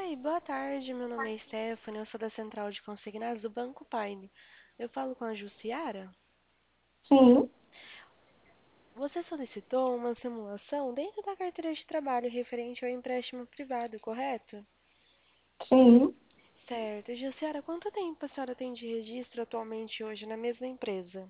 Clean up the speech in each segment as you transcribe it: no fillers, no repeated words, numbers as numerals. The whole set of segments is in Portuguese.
Oi, boa tarde. Meu nome é Stephanie, eu sou da Central de Consignados do Banco Paine. Eu falo com a Jussiara? Sim, Você solicitou uma simulação dentro da carteira de trabalho referente ao empréstimo privado, correto? sim. Certo. Jussiara, quanto tempo a senhora tem de registro atualmente hoje na mesma empresa?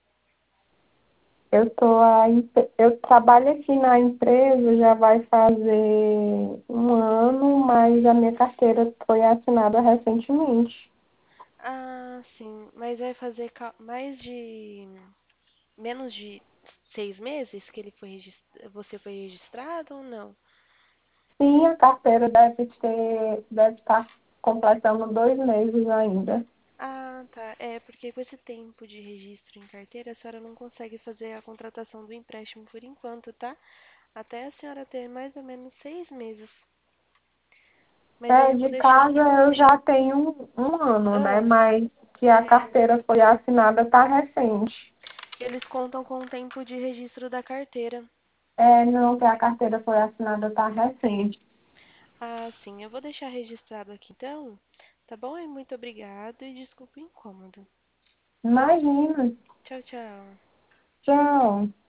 Eu trabalho aqui na empresa, já vai fazer um ano, mas a minha carteira foi assinada recentemente. Ah, sim, mas vai fazer mais de menos de 6 meses que você foi registrado ou não? Sim, a carteira deve estar completando 2 meses ainda. Ah, tá. É, porque com esse tempo de registro em carteira, a senhora não consegue fazer a contratação do empréstimo por enquanto, tá? Até a senhora ter mais ou menos 6 meses. Mas aí É, eu vou de deixar. casa eu já tenho um ano, né? Ah, Mas que a é. carteira foi assinada está recente. Eles contam com o tempo de registro da carteira. É, não, que a carteira foi assinada está recente. Ah, sim. Eu vou deixar registrado aqui então. Tá bom? E muito obrigado e desculpe o incômodo. Imagina. Tchau, tchau. Tchau.